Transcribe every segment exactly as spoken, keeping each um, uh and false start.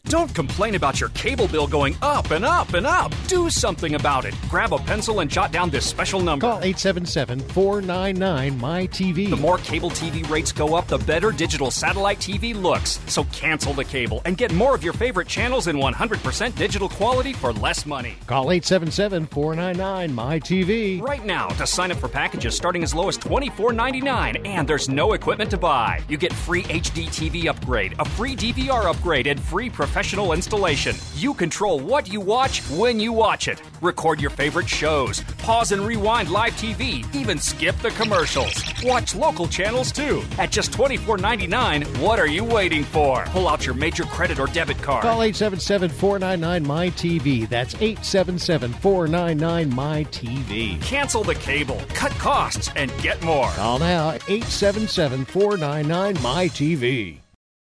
Don't complain about your cable bill going up and up and up. Do something about it. Grab a pencil and jot down this special number. Call eight seven seven, four nine nine, M Y T V. The more cable T V rates go up, the better digital satellite T V looks. So cancel the cable and get more of your favorite channels in one hundred percent digital quality for less money. Call eight seven seven, four nine nine, M Y T V. Right now to sign up for packages starting as low as twenty-four ninety-nine, and there's no equipment to buy. You get free H D T V upgrade, a free D V R upgrade, and free professional installation. You control what you watch when you watch it. Record your favorite shows. Pause and rewind live T V. Even skip the commercials. Watch local channels too. At just twenty-four ninety-nine, what are you waiting for? Pull out your major credit or debit card. Call eight seven seven, four nine nine, M Y T V. That's eight seven seven, four nine nine, M Y T V. Cancel the cable, cut costs, and get more. Call now, eight seven seven, four nine nine, M Y T V.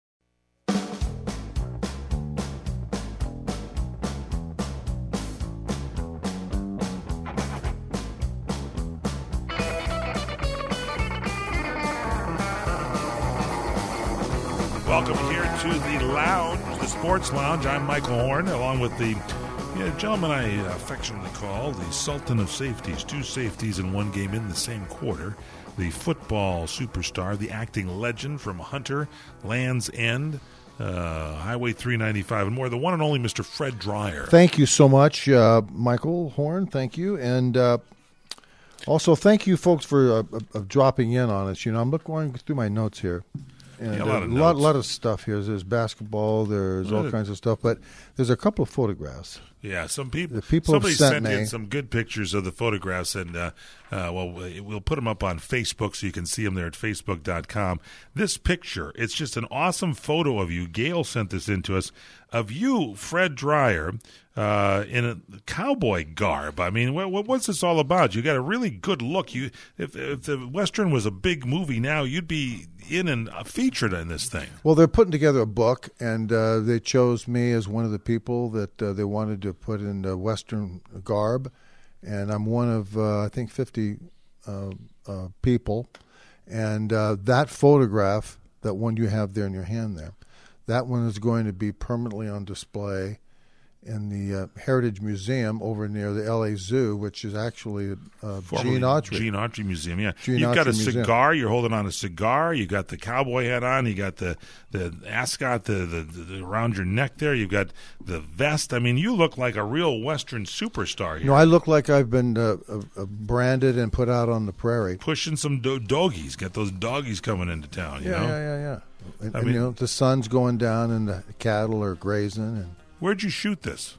Welcome here to the lounge, the Sports Lounge. I'm Michael Horn, along with the yeah, gentleman I affectionately call the Sultan of Safeties. Two safeties in one game in the same quarter. The football superstar, the acting legend from Hunter, Land's End, uh, Highway three ninety-five, and more. The one and only Mister Fred Dryer. Thank you so much, uh, Michael Horn. Thank you. And uh, also thank you, folks, for uh, uh, dropping in on us. You know, I'm look, going through my notes here. And yeah, a lot of a lot, lot of stuff here. There's basketball. There's all kinds of stuff. But there's a couple of photographs. Yeah, some people. The people somebody have sent, sent me. in some good pictures of the photographs, and uh, uh, well, we'll put them up on Facebook so you can see them there at facebook dot com. This picture, it's just an awesome photo of you. Gail sent this in to us of you, Fred Dryer, uh, in a cowboy garb. I mean, what, what's this all about? You got a really good look. You, if, if the Western was a big movie now, you'd be in and uh, featured in this thing. Well, they're putting together a book, and uh, they chose me as one of the people that uh, they wanted to put in the Western garb, and I'm one of uh, I think fifty uh, uh, people, and uh, that photograph, that one you have there in your hand there, that one is going to be permanently on display in the uh, Heritage Museum over near the L A Zoo, which is actually uh, Gene Autry. Gene Autry Museum, yeah. Gene You've Autry got a Museum. cigar. You're holding on a cigar. You got the cowboy hat on. You got the, the ascot the, the, the, around your neck there. You've got the vest. I mean, you look like a real Western superstar here. You know, I look like I've been uh, uh, branded and put out on the prairie. Pushing some do- doggies. Got those doggies coming into town, you yeah, know? Yeah, yeah, yeah. And, I and mean, you know, the sun's going down and the cattle are grazing. And where'd you shoot this?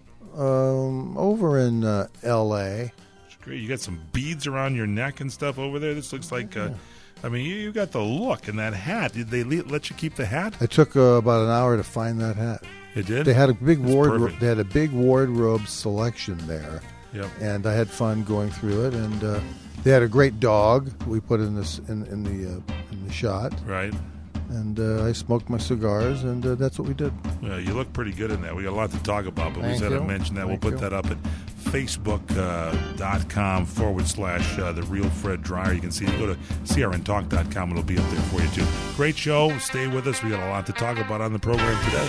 Um, over in uh, L A. It's great. You got some beads around your neck and stuff over there. This looks like, uh, I mean, you, you got the look and that hat. Did they le- let you keep the hat? It took uh, about an hour to find that hat. It did? They had a big That's wardrobe. perfect. They had a big wardrobe selection there. Yep. And I had fun going through it. And uh, they had a great dog we put in this in, in the uh, in the shot. Right. And uh, I smoked my cigars, and uh, that's what we did. Well, you look pretty good in that. We got a lot to talk about, but Thank we said you. I mentioned that. Thank we'll put you. that up at facebook dot com forward slash uh, the real Fred Dryer. You can see it. Go to C R N talk dot com. It'll be up there for you, too. Great show. Stay with us. We got a lot to talk about on the program today.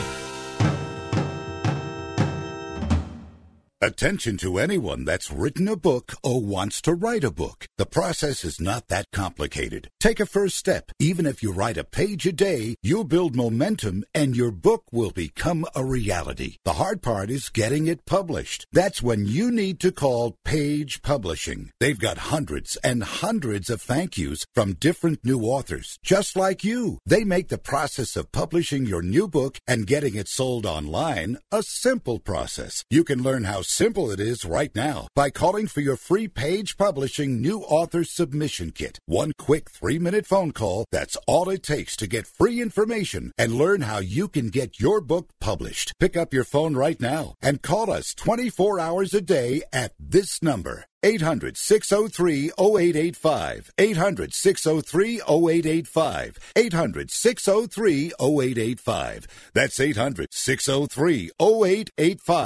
Attention to anyone that's written a book or wants to write a book. The process is not that complicated. Take a first step. Even if you write a page a day, you'll build momentum and your book will become a reality. The hard part is getting it published. That's when you need to call Page Publishing. They've got hundreds and hundreds of thank yous from different new authors, just like you. They make the process of publishing your new book and getting it sold online a simple process. You can learn how simple it is right now by calling for your free Page Publishing New Author Submission Kit. One quick three-minute phone call, that's all it takes to get free information and learn how you can get your book published. Pick up your phone right now and call us twenty-four hours a day at this number. eight hundred, six oh three, oh eight eight five. eight hundred, six oh three, oh eight eight five. eight hundred, six oh three, oh eight eight five. That's eight hundred, six oh three, oh eight eight five.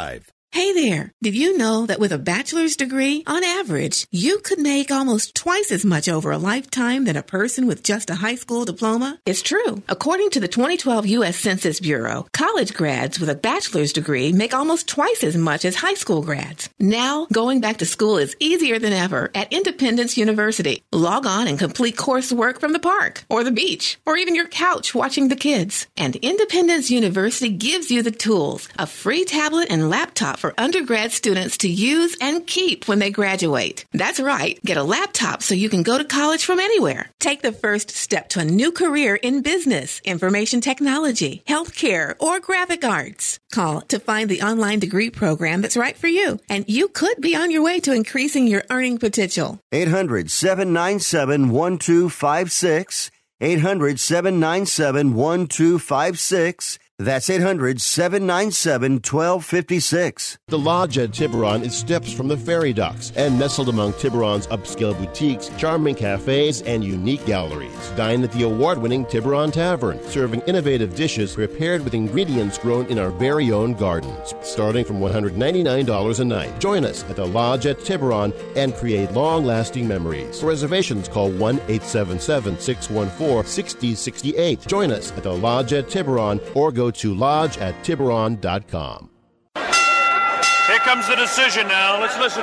Hey there! Did you know that with a bachelor's degree, on average, you could make almost twice as much over a lifetime than a person with just a high school diploma? It's true. According to the twenty twelve U S Census Bureau, college grads with a bachelor's degree make almost twice as much as high school grads. Now, going back to school is easier than ever at Independence University. Log on and complete coursework from the park, or the beach, or even your couch watching the kids. And Independence University gives you the tools, a free tablet and laptop for undergrad students to use and keep when they graduate. That's right. Get a laptop so you can go to college from anywhere. Take the first step to a new career in business, information technology, healthcare, or graphic arts. Call to find the online degree program that's right for you, and you could be on your way to increasing your earning potential. eight hundred, seven nine seven, one two five six. eight hundred, seven nine seven, one two five six. That's eight hundred, seven nine seven, one two five six. The Lodge at Tiburon is steps from the ferry docks and nestled among Tiburon's upscale boutiques, charming cafes, and unique galleries. Dine at the award-winning Tiburon Tavern, serving innovative dishes prepared with ingredients grown in our very own gardens, starting from one hundred ninety-nine dollars a night. Join us at the Lodge at Tiburon and create long-lasting memories. For reservations, call one eight seven seven, six one four, six zero six eight. Join us at the Lodge at Tiburon or go to lodge at tiburon dot com. Here comes the decision now. Let's listen.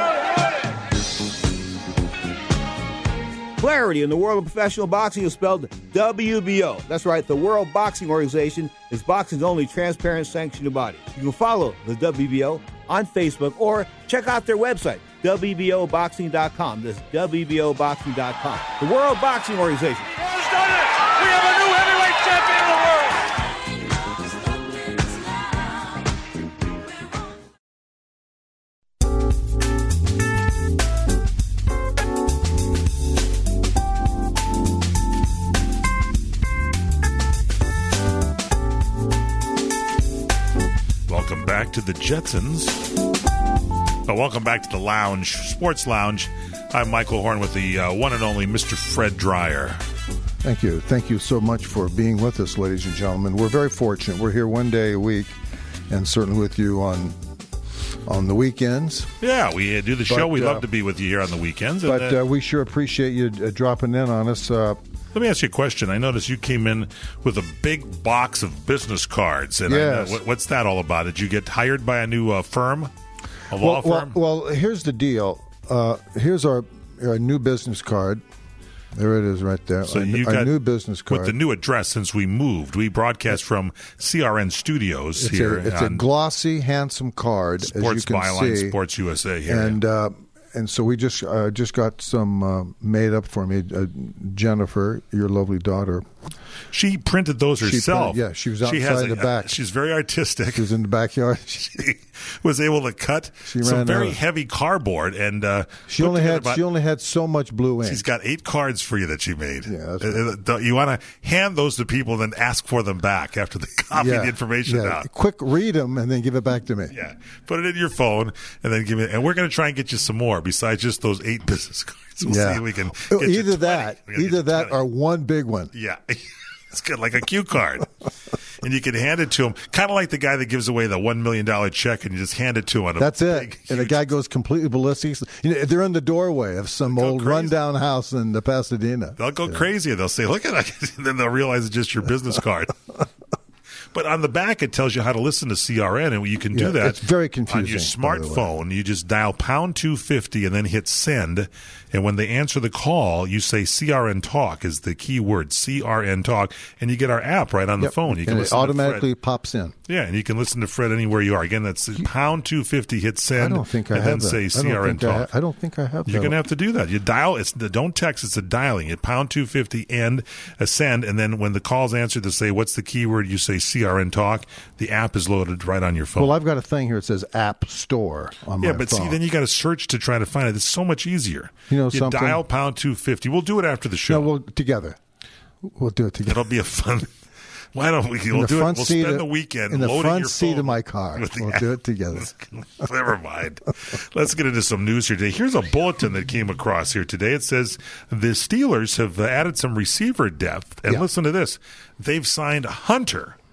Clarity in the world of professional boxing is spelled W B O. That's right, the World Boxing Organization is boxing's only transparent sanctioned body. You can follow the W B O on Facebook or check out their website, W B O boxing dot com. That's W B O boxing dot com. The World Boxing Organization. Who's done it? We have a new heavyweight champion of the world. Welcome back to the Jetsons. Oh, welcome back to the Lounge, Sports Lounge. I'm Michael Horn with the uh, one and only Mister Fred Dreyer. Thank you. Thank you so much for being with us, ladies and gentlemen. We're very fortunate. We're here one day a week, and certainly with you on on the weekends. Yeah, we uh, do the But, show. We uh, love to be with you here on the weekends. And, But uh, we sure appreciate you uh, dropping in on us. Uh, Let me ask you a question. I noticed you came in with a big box of business cards. And Yes. I, uh, what, what's that all about? Did you get hired by a new uh, firm? A well, law firm? well, well, here's the deal. Uh, here's our, our new business card. There it is right there. So our, you our got new business card. with the new address since we moved. We broadcast from C R N Studios it's here. a, it's a on glossy, handsome card, as you Sports can Byline, see. Sports U S A here. And uh, and so we just uh, just got some uh, made up for me. Uh, Jennifer, your lovely daughter. She printed those She herself. printed- yeah, she was She has outside a- the back. She's very artistic. She was in the backyard. She was able to cut She some ran very out. heavy cardboard, and uh, She put only together had about- she only had so much blue ink. She's got eight cards for you that she made. Yeah, that's Uh, uh, you want to hand those to people, then ask for them back after they copy yeah, the information yeah. out. Quick, read them and then give it back to me. Yeah, put it in your phone, and then give it. And we're going to try and get you some more besides just those eight business cards. We'll yeah. see if we can. Get you Either twenty. that, We're gonna get either you that, twenty. or one big one. Yeah. It's good, like a cue card. And you can hand it to him, kind of like the guy that gives away the one million dollars check and you just hand it to him. On a That's it. big, And the huge- guy goes completely ballistic. You know, they're in the doorway of some They go old crazy. rundown house in the Pasadena. They'll go crazy. They'll say, look at that. And then they'll realize it's just your business card. But on the back, it tells you how to listen to C R N, and you can do Yeah, that. it's very On your confusing, by the way. smartphone, you just dial pound two fifty and then hit send. And when they answer the call, you say C R N Talk is the key word, C R N Talk, and you get our app right on the Yep. phone. You can and it listen to automatically Fred. pops in. Yeah, and you can listen to Fred anywhere you are. Again, that's pound two fifty, hit I send, don't think I and have then that. say I C don't R N think I, Talk. ha- I don't think I have You're that. going to have to do that. You dial, it's the don't text, it's a dialing. It pound two fifty and a send, and then when the call's answered to say, what's the keyword, you say C R N Talk. The app is loaded right on your phone. Well, I've got a thing here that says App Store on yeah, my but phone. see, then you got to search to try to find it. It's so much easier. You know you something? dial pound two fifty. We'll do it after the show. No, we'll together. We'll do it together. It'll be a fun. Why don't we? In We'll the do it. front We'll seat spend of- the weekend in the loading front your seat phone of my car. with the We'll app. do it together. Never mind. Let's get into some news here today. Here's a bulletin that came across here today. It says the Steelers have uh, added some receiver depth, and Yeah. listen to this: they've signed Hunter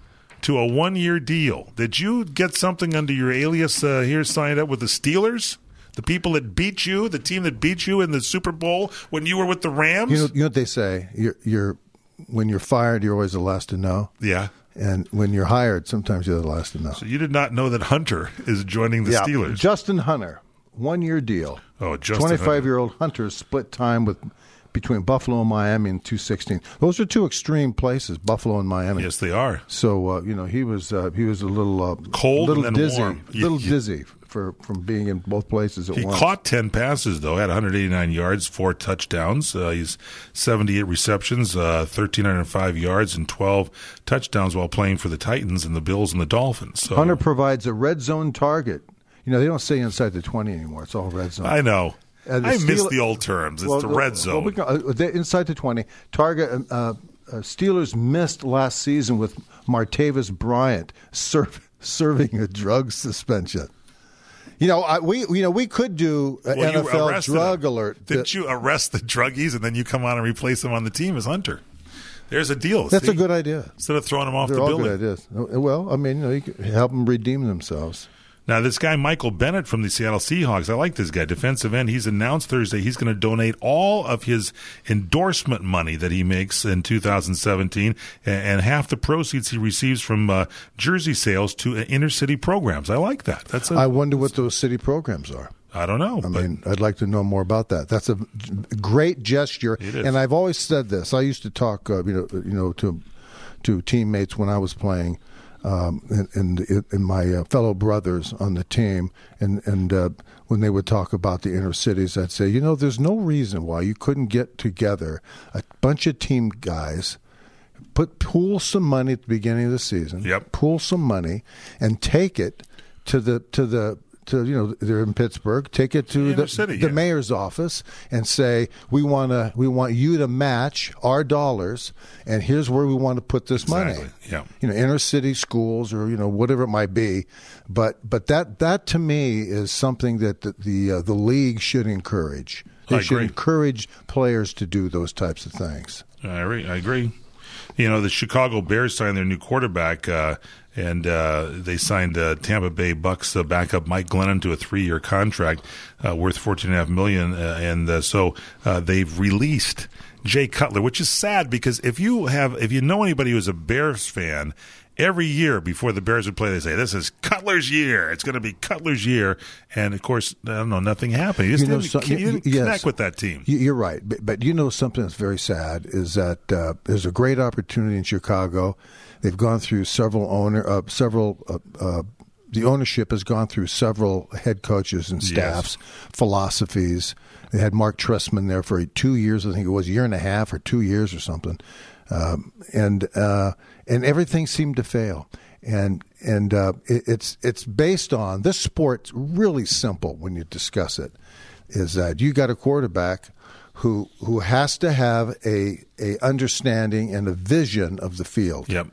to a one-year deal. Did you get something under your alias uh, here signed up with the Steelers? The people that beat you, the team that beat you in the Super Bowl when you were with the Rams? You know, you know what they say? You're, you're when you're fired, you're always the last to know. Yeah. And when you're hired, sometimes you're the last to know. So you did not know that Hunter is joining the yeah. Steelers. Justin Hunter, one-year deal. Oh, Justin twenty-five-year-old Hunter split time with between Buffalo and Miami in two sixteen. Those are two extreme places, Buffalo and Miami. Yes, they are. So uh, you know he was uh, he was a little uh, cold, little and then dizzy, warm. little you, dizzy for from being in both places at he once. He caught ten passes though, had one hundred eighty-nine yards, four touchdowns. Uh, he's seventy-eight receptions, uh, one thousand three hundred five yards, and twelve touchdowns while playing for the Titans and the Bills and the Dolphins. So, Hunter provides a red zone target. You know they don't say inside the twenty anymore; it's all red zone. I know. Uh, I Steel- miss the old terms. It's well, the red zone. Well, we can, uh, the, inside the twenty. Target uh, uh, Steelers missed last season with Martavis Bryant serve, serving a drug suspension. You know, I, we you know we could do an well, N F L drug him. alert. Didn't you arrest the druggies and then you come on and replace them on the team as Hunter? There's a deal. That's see? a good idea. Instead of throwing them off They're the all building. good ideas. Well, I mean, you know, you can help them redeem themselves. Now, this guy, Michael Bennett from the Seattle Seahawks, I like this guy, defensive end. He's announced Thursday he's going to donate all of his endorsement money that he makes in two thousand seventeen and half the proceeds he receives from uh, jersey sales to uh, inner city programs. I like that. That's. A, I wonder what those city programs are. I don't know. I mean, I'd like to know more about that. That's a great gesture. It is. And I've always said this. I used to talk, uh, you know, you know, to to teammates when I was playing. Um, and, and, and my uh, fellow brothers on the team, and, and uh, when they would talk about the inner cities, I'd say, you know, there's no reason why you couldn't get together a bunch of team guys, put pool some money at the beginning of the season, yep. pool some money, and take it to the to the to you know they're in Pittsburgh, take it to the, the, city, the yeah. mayor's office and say we want to we want you to match our dollars, and here's where we want to put this exactly. money. Yeah, you know, inner city schools or you know whatever it might be, but but that that to me is something that the the, uh, the league should encourage. They I should agree. encourage players to do those types of things. I agree. I agree. You know, the Chicago Bears signed their new quarterback, uh, and uh, they signed uh, Tampa Bay Bucks uh, backup Mike Glennon to a three-year contract uh, worth fourteen and a half million dollars, uh, and uh, so uh, they've released Jay Cutler, which is sad because if you have, if you know anybody who's a Bears fan, every year before the Bears would play, they say, this is Cutler's year. It's going to be Cutler's year. And, of course, I don't know, nothing happened. You just You know, didn't, so- you didn't yes. connect with that team. You- You're right, but, but you know something that's very sad is that uh, there's a great opportunity in Chicago. They've gone through several owner, uh, several. Uh, uh, the ownership has gone through several head coaches and staffs, Yes. philosophies. They had Mark Trestman there for two years. I think it was a year and a half or two years or something, um, and uh, and everything seemed to fail. And and uh, it, it's it's based on this sport's really simple when you discuss it. Is that you got a quarterback who who has to have a a understanding and a vision of the field. Yep.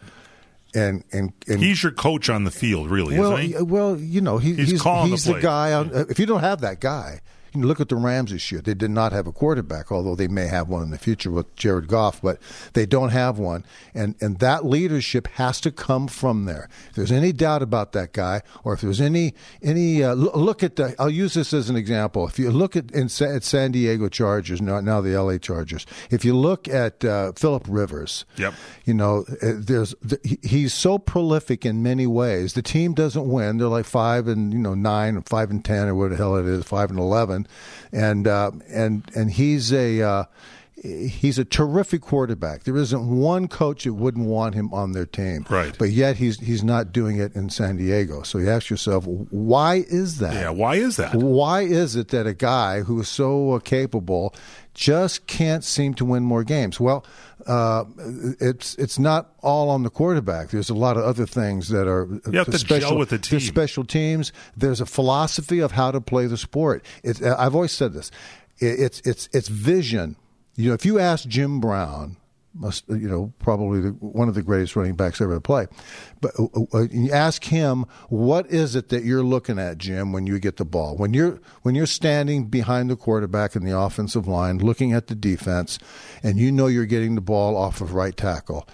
And and, and He's your coach on the field, really, well, isn't he? well, you know, he, He's he's calling he's the the, play. guy. On, uh, if you don't have that guy, you know, look at the Rams this year. They did not have a quarterback, although they may have one in the future with Jared Goff, but they don't have one. And and that leadership has to come from there. If there's any doubt about that guy, or if there's any any uh, look, look at the, I'll use this as an example. If you look at in, Sa- at San Diego Chargers, now, now the L A Chargers. If you look at uh, Phillip Rivers, Yep. you know, uh, there's he- he's so prolific in many ways. The team doesn't win; they're like five and you know nine, or five and ten, or what the hell it is, five and eleven, and uh, and and he's a uh, he's a terrific quarterback. There isn't one coach that wouldn't want him on their team, Right. But yet he's he's not doing it in San Diego. So you ask yourself, why is that? Yeah, why is that? Why is it that a guy who is so uh, capable just can't seem to win more games? Well, uh, it's it's not all on the quarterback. There's a lot of other things that are You have to gel with the team. There's special teams. There's a philosophy of how to play the sport. It's, I've always said this. It, it's it's it's vision. You know, if you ask Jim Brown, must you know probably the, one of the greatest running backs ever to play, but uh, uh, you ask him, what is it that you're looking at, Jim, when you get the ball? When you're when you're standing behind the quarterback in the offensive line, looking at the defense, and you know you're getting the ball off of right tackle.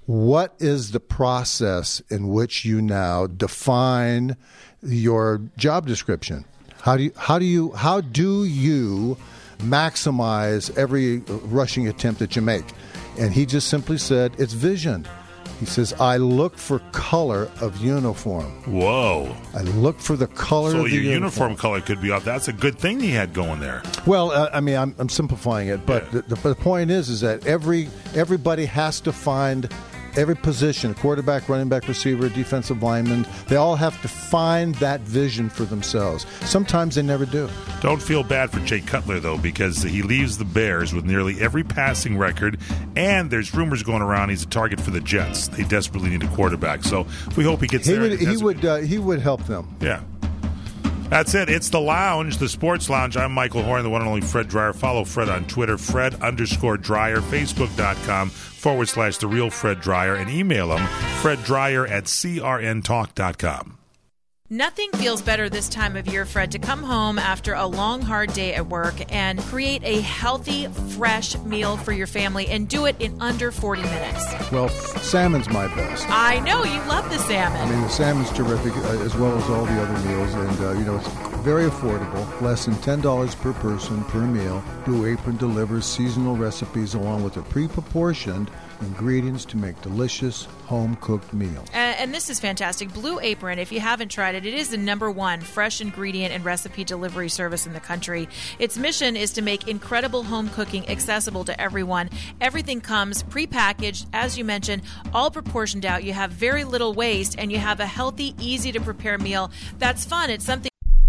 what is the process in which you now define your job description? How do you, how do you, how do you maximize every rushing attempt that you make? And he just simply said, it's vision. He says, I look for color of uniform. Whoa. I look for the color so of the your uniform. uniform color could be off. That's a good thing he had going there. Well, uh, I mean, I'm, I'm simplifying it, but Yeah. the, the, the point is, is that every everybody has to find every position, quarterback, running back, receiver, defensive lineman, they all have to find that vision for themselves. Sometimes they never do. Don't feel bad for Jay Cutler, though, because he leaves the Bears with nearly every passing record, and there's rumors going around he's a target for the Jets. They desperately need a quarterback, so we hope he gets He there. would, he would, uh, he would help them. Yeah. That's it. It's the Lounge, the Sports Lounge. I'm Michael Horn, the one and only Fred Dreyer. Follow Fred on Twitter, Fred underscore Dreyer, Facebook.com forward slash The Real Fred Dreyer, and email him, Fred Dreyer at C R N talk dot com. Nothing feels better this time of year, Fred, to come home after a long, hard day at work and create a healthy, fresh meal for your family and do it in under forty minutes. Well, salmon's my best. I know. You love the salmon. I mean, the salmon's terrific, uh, as well as all the other meals. And, uh, you know, it's very affordable, less than ten dollars per person per meal. Blue Apron delivers seasonal recipes along with a pre-proportioned ingredients to make delicious home-cooked meals. And, and this is fantastic. Blue Apron, if you haven't tried it, it is the number one fresh ingredient and recipe delivery service in the country. Its mission is to make incredible home cooking accessible to everyone. Everything comes prepackaged, as you mentioned, all proportioned out. You have very little waste, and you have a healthy, easy-to-prepare meal that's fun. It's something.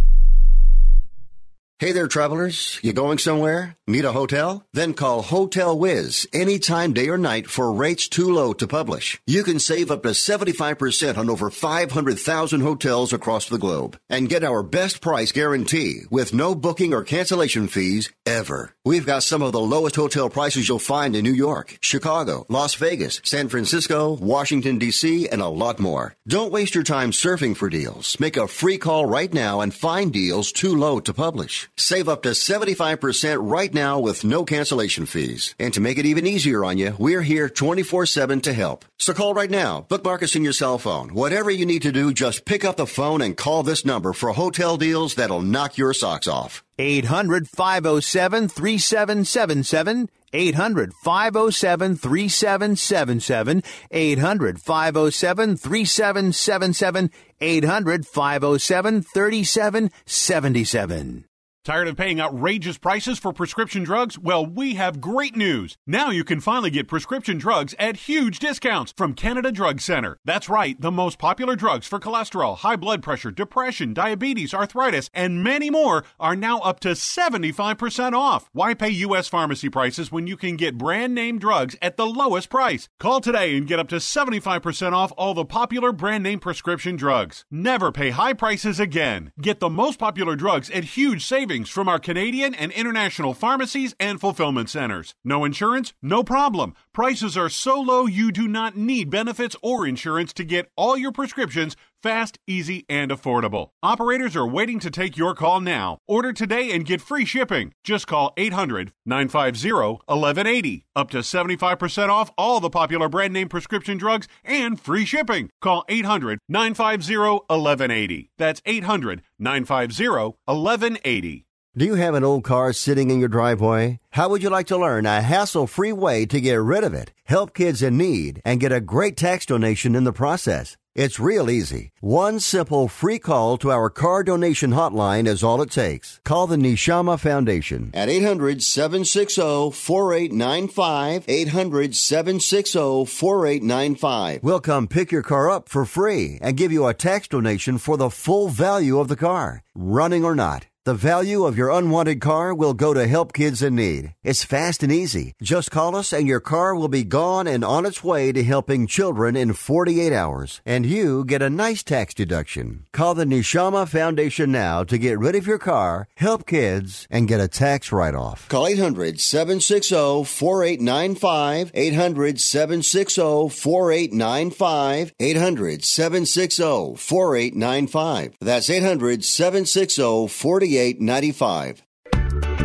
Hey there, travelers. You going somewhere? Need a hotel? Then call Hotel Wiz anytime, day or night, for rates too low to publish. You can save up to seventy-five percent on over five hundred thousand hotels across the globe and get our best price guarantee with no booking or cancellation fees ever. We've got some of the lowest hotel prices you'll find in New York, Chicago, Las Vegas, San Francisco, Washington, D C, and a lot more. Don't waste your time surfing for deals. Make a free call right now and find deals too low to publish. Save up to seventy-five percent right now with no cancellation fees. And to make it even easier on you, we're here twenty-four seven to help. So call right now. Bookmark us in your cell phone. Whatever you need to do, just pick up the phone and call this number for hotel deals that'll knock your socks off. eight hundred, five oh seven, three seven seven seven. eight hundred, five oh seven, three seven seven seven. eight hundred, five oh seven, three seven seven seven. eight hundred, five oh seven, three seven seven seven. Tired of paying outrageous prices for prescription drugs? Well, we have great news. Now you can finally get prescription drugs at huge discounts from Canada Drug Center. That's right, the most popular drugs for cholesterol, high blood pressure, depression, diabetes, arthritis, and many more are now up to seventy-five percent off. Why pay U S pharmacy prices when you can get brand name drugs at the lowest price? Call today and get up to seventy-five percent off all the popular brand name prescription drugs. Never pay high prices again. Get the most popular drugs at huge savings from our Canadian and international pharmacies and fulfillment centers. No insurance? No problem. Prices are so low you do not need benefits or insurance to get all your prescriptions fast, easy, and affordable. Operators are waiting to take your call now. Order today and get free shipping. Just call eight hundred, nine five zero, one one eight zero. Up to seventy-five percent off all the popular brand name prescription drugs and free shipping. Call eight hundred, nine five zero, one one eight zero. That's eight hundred, nine five zero, one one eight zero. Do you have an old car sitting in your driveway? How would you like to learn a hassle-free way to get rid of it, help kids in need, and get a great tax donation in the process? It's real easy. One simple free call to our car donation hotline is all it takes. Call the Neshama Foundation at eight hundred, seven six zero, four eight nine five, eight hundred, seven six zero, four eight nine five. We'll come pick your car up for free and give you a tax donation for the full value of the car, running or not. The value of your unwanted car will go to help kids in need. It's fast and easy. Just call us and your car will be gone and on its way to helping children in forty-eight hours. And you get a nice tax deduction. Call the Neshama Foundation now to get rid of your car, help kids, and get a tax write-off. Call eight hundred, seven six zero, four eight nine five, eight hundred, seven six zero, four eight nine five, eight hundred, seven six zero, four eight nine five. That's eight hundred, seven six zero, four eight nine five.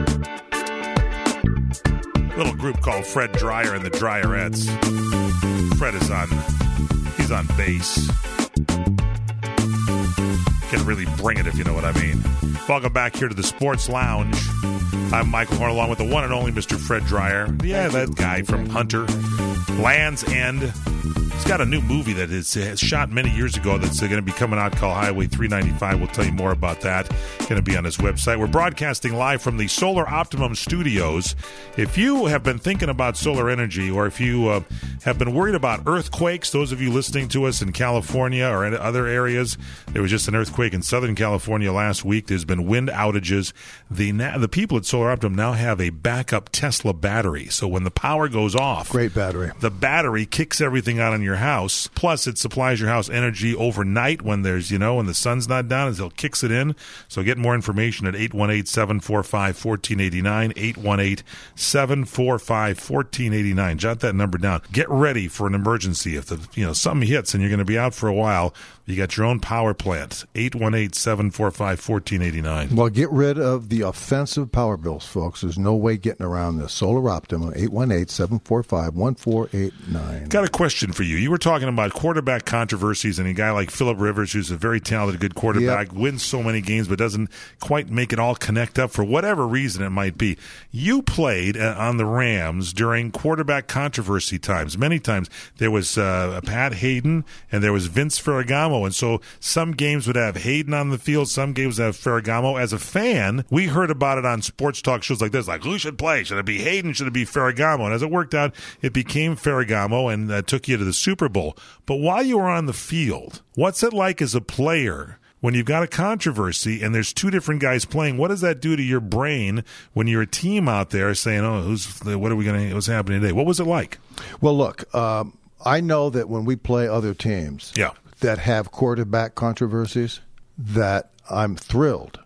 Little group called Fred Dreyer and the Dryerettes. Fred is on, he's on bass. Can really bring it, if you know what I mean. Welcome back here to the Sports Lounge. I'm Michael Horn, along with the one and only Mister Fred Dreyer. Yeah, that guy from Hunter. Land's End. He's got a new movie that is uh, shot many years ago that's uh, going to be coming out called Highway three ninety-five. We'll tell you more about that. Going to be on his website. We're broadcasting live from the Solar Optimum Studios. If you have been thinking about solar energy, or if you uh, have been worried about earthquakes, those of you listening to us in California or in other areas, there was just an earthquake in Southern California last week. There's been wind outages. The na- the people at Solar Optimum now have a backup Tesla battery. So when the power goes off, great battery. The battery kicks everything out on your house. Plus, it supplies your house energy overnight when there's, you know, when the sun's not down, until it kicks it in. So get more information at eight one eight, seven four five, one four eight nine, eight one eight, seven four five, one four eight nine. Jot that number down. Get ready for an emergency. If the, you know, something hits and you're going to be out for a while, you got your own power plant. eight one eight, seven four five, one four eight nine. Well, get rid of the offensive power bills, folks. There's no way getting around this. Solar Optimum, eight one eight, seven four five, one four eight nine. Got a question for you. You were talking about quarterback controversies, and a guy like Phillip Rivers, who's a very talented, good quarterback, yep. wins so many games but doesn't quite make it all connect up for whatever reason it might be. You played uh, on the Rams during quarterback controversy times. Many times there was uh, Pat Hayden and there was Vince Ferragamo, and so some games would have Hayden on the field, some games would have Ferragamo. As a fan, we heard about it on sports talk shows like this, like, who should play? Should it be Hayden? Should it be Ferragamo? And as it worked out, it became Ferragamo and uh, took you to the Super Bowl. But while you were on the field, what's it like as a player when you've got a controversy and there's two different guys playing? What does that do to your brain when you're a team out there saying, "Oh, who's what are we going to? What's happening today?" What was it like? Well, look, um, I know that when we play other teams, yeah. that have quarterback controversies, that I'm thrilled.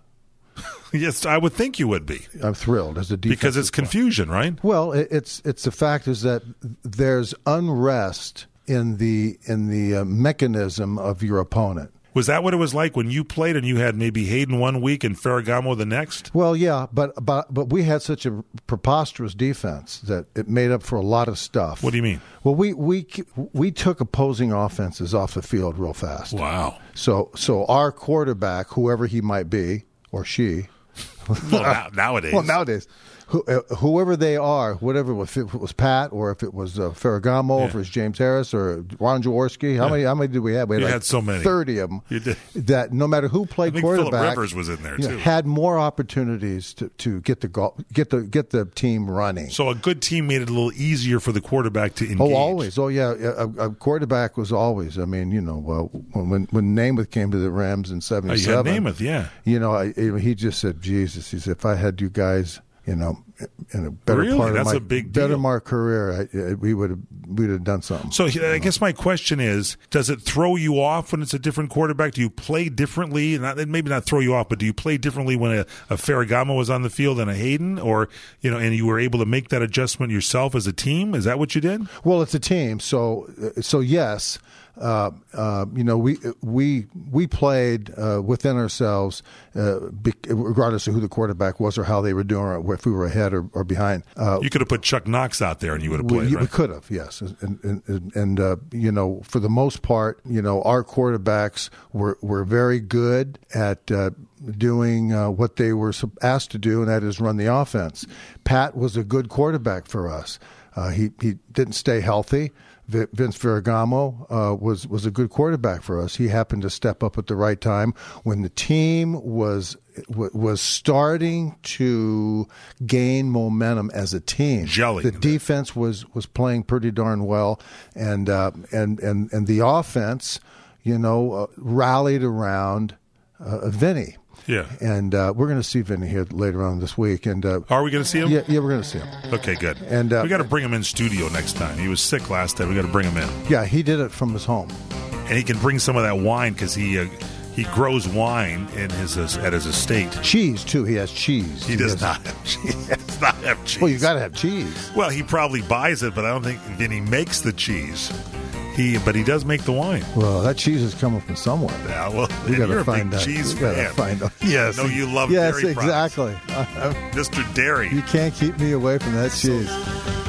Yes, I would think you would be. I'm thrilled as a defensive because it's confusion, player. Right? Well, it, it's it's the fact is that there's unrest in the in the uh, mechanism of your opponent. Was that what it was like when you played and you had maybe Hayden one week and Ferragamo the next? Well, yeah, but but but we had such a preposterous defense that it made up for a lot of stuff. What do you mean? Well, we we we took opposing offenses off the field real fast. Wow. So so our quarterback, whoever he might be or she. Well, now, nowadays. Well, nowadays. Who, uh, whoever they are, whatever, if it was Pat or if it was uh, Ferragamo, yeah. if it was James Harris or Ron Jaworski, how yeah. many? How many did we have? We had, you like had so many, thirty of them. You did. That no matter who played I think quarterback, Phillip Rivers was in there you too. know, had more opportunities to, to get the go- get the get the team running. So a good team made it a little easier for the quarterback to engage. Oh, always. Oh, yeah. A, a quarterback was always. I mean, you know, well, when when Namath came to the Rams in seventy-seven, oh, you had Namath, yeah. You know, I, he just said, "Jesus," he said, "if I had you guys." You know, in a better really? part of That's my a big better deal. my career, I, I, we would have we'd have done something. So I guess my question is: does it throw you off when it's a different quarterback? Do you play differently? Not maybe not throw you off, but do you play differently when a, a Ferragamo was on the field than a Hayden, or you know, and you were able to make that adjustment yourself as a team? Is that what you did? Well, it's a team, so so yes. Uh, uh, you know, we we we played uh, within ourselves, uh, be, regardless of who the quarterback was or how they were doing, or if we were ahead or, or behind. Uh, you could have put Chuck Knox out there, and you would have played. We, right? we could have, yes, and and, and uh, you know, for the most part, you know, our quarterbacks were were very good at uh, doing uh, what they were asked to do, and that is run the offense. Pat was a good quarterback for us. Uh, he he didn't stay healthy. Vince Ferragamo uh, was was a good quarterback for us. He happened to step up at the right time when the team was was starting to gain momentum as a team. Gelling. The defense was, was playing pretty darn well, and uh, and and and the offense, you know, uh, rallied around uh, Vinny. Yeah. And uh, we're going to see Vinny here later on this week. And uh, are we going to see him? Yeah, yeah, we're going to see him. Okay, good. And uh, we got to bring him in studio next time. He was sick last time. We got to bring him in. Yeah, he did it from his home. And he can bring some of that wine because he uh, he grows wine in his uh, at his estate. Cheese too. He has cheese. He, he does has... not have cheese. He does not have cheese. Well, you got to have cheese. Well, he probably buys it, but I don't think Vinny makes the cheese. He, but he does make the wine. Well, that cheese is coming from somewhere. Yeah, well, we got to find out. Cheese we gotta find out. Yes, no, you love yes, dairy exactly. Mister Dairy. You can't keep me away from that cheese.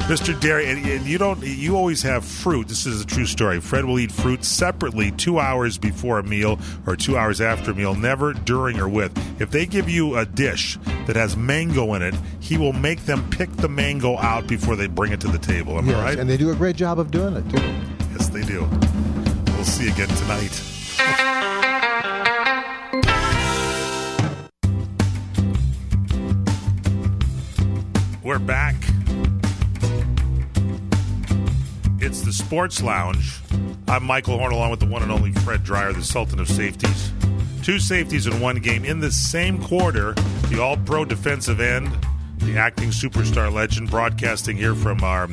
Mister Dairy, and, and you don't. You always have fruit. This is a true story. Fred will eat fruit separately, two hours before a meal or two hours after a meal, never during or with. If they give you a dish that has mango in it, he will make them pick the mango out before they bring it to the table. Am yes, I right? And they do a great job of doing it, too. Yes, they do. We'll see you again tonight. We're back. It's the Sports Lounge. I'm Michael Horn, along with the one and only Fred Dreyer, the Sultan of Safeties. Two safeties in one game. In the same quarter, the all-pro defensive end, the acting superstar legend, broadcasting here from our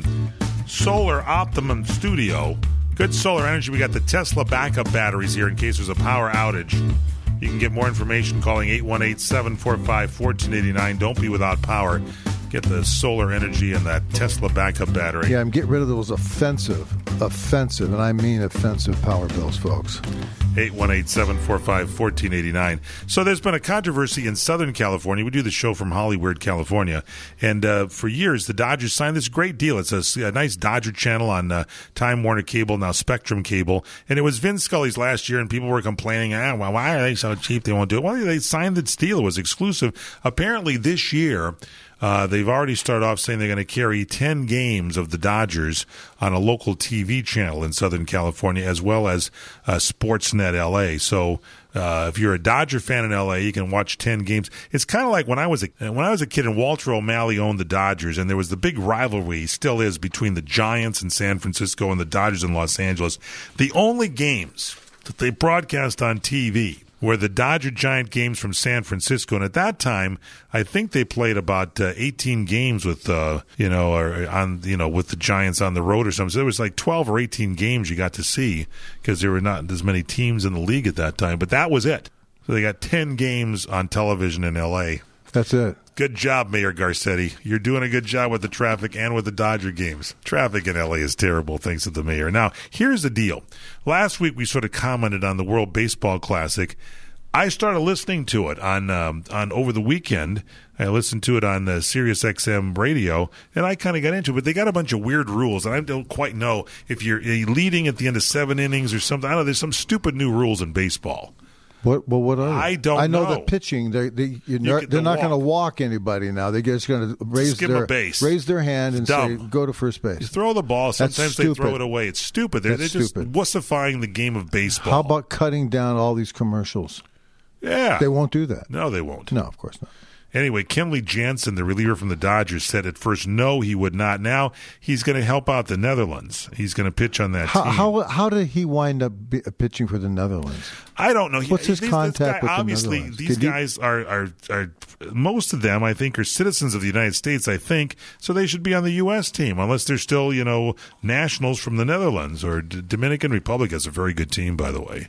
Solar Optimum studio. Good solar energy. We got the Tesla backup batteries here in case there's a power outage. You can get more information calling eight one eight, seven four five, one four eight nine. Don't be without power. Get the solar energy and that Tesla backup battery. Yeah, and get rid of those offensive, offensive, and I mean offensive power bills, folks. eight one eight, seven four five, one four eight nine. So there's been a controversy in Southern California. We do the show from Hollywood, California. And uh, for years, the Dodgers signed this great deal. It's a, a nice Dodger channel on uh, Time Warner Cable, now Spectrum Cable. And it was Vince Scully's last year, and people were complaining, ah, well, why are they so cheap they won't do it? Well, they signed the deal. It was exclusive. Apparently this year, Uh, they've already started off saying they're going to carry ten games of the Dodgers on a local T V channel in Southern California, as well as uh, Sportsnet L A. So uh, if you're a Dodger fan in L A, you can watch ten games. It's kind of like when I was a when I was a kid and Walter O'Malley owned the Dodgers, and there was the big rivalry, still is, between the Giants in San Francisco and the Dodgers in Los Angeles. The only games that they broadcast on T V were the Dodger-Giant games from San Francisco. And at that time, I think they played about uh, eighteen games with, uh, you know, or on, you know, with the Giants on the road or something. So there was like twelve or eighteen games you got to see because there were not as many teams in the league at that time. But that was it. So they got ten games on television in L A. That's it. Good job, Mayor Garcetti. You're doing a good job with the traffic and with the Dodger games. Traffic in L A is terrible, thanks to the mayor. Now, here's the deal. Last week, we sort of commented on the World Baseball Classic. I started listening to it on um, on over the weekend. I listened to it on uh, Sirius X M radio, and I kind of got into it. But they got a bunch of weird rules, and I don't quite know if you're leading at the end of seven innings or something. I don't know. There's some stupid new rules in baseball. What? Well, what are they? I don't I know, know. that pitching, they, they, you're You not, get they're the not walk. going to walk anybody now. They're just going to raise Skip their a base. raise their hand and Dumb. say, "Go to first base." You throw the ball. That's Sometimes they throw stupid. it away. It's stupid. They're, they're That's just stupid. wussifying the game of baseball. How about cutting down all these commercials? Yeah. They won't do that. No, they won't. No, of course not. Anyway, Kenley Jansen, the reliever from the Dodgers, said at first no, he would not. Now he's going to help out the Netherlands. He's going to pitch on that How team. how, how did he wind up be, pitching for the Netherlands? I don't know. He- What's his these- contact this guy, with the obviously, Netherlands? these Did he- guys are, are are most of them, I think, are citizens of the United States. I think so. They should be on the U S team, unless they're still, you know, nationals from the Netherlands or D- Dominican Republic has a very good team, by the way.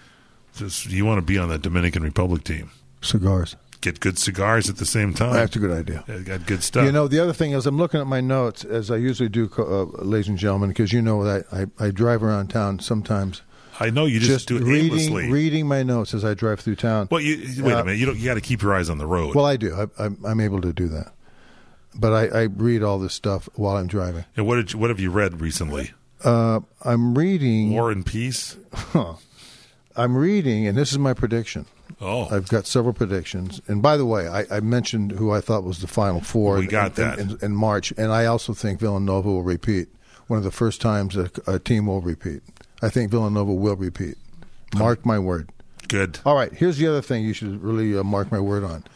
Just you want to be on that Dominican Republic team. Cigars. Get good cigars at the same time. That's a good idea. They got good stuff. You know, the other thing is I'm looking at my notes, as I usually do, uh, ladies and gentlemen, because you know that I, I drive around town sometimes. I know you just, do it reading, aimlessly. reading my notes as I drive through town. Well, you wait Uh, a minute. You don't. You got to keep your eyes on the road. Well, I do. I, I'm, I'm able to do that. But I, I read all this stuff while I'm driving. And what did you, what have you read recently? Uh, I'm reading. War and Peace. Huh. I'm reading, and this is my prediction. Oh. I've got several predictions. And by the way, I, I mentioned who I thought was the Final Four We got in, that. in, in, in March, and I also think Villanova will repeat. One of the first times a, a team will repeat. I think Villanova will repeat. Mark my word. Good. All right, here's the other thing you should really uh, mark my word on.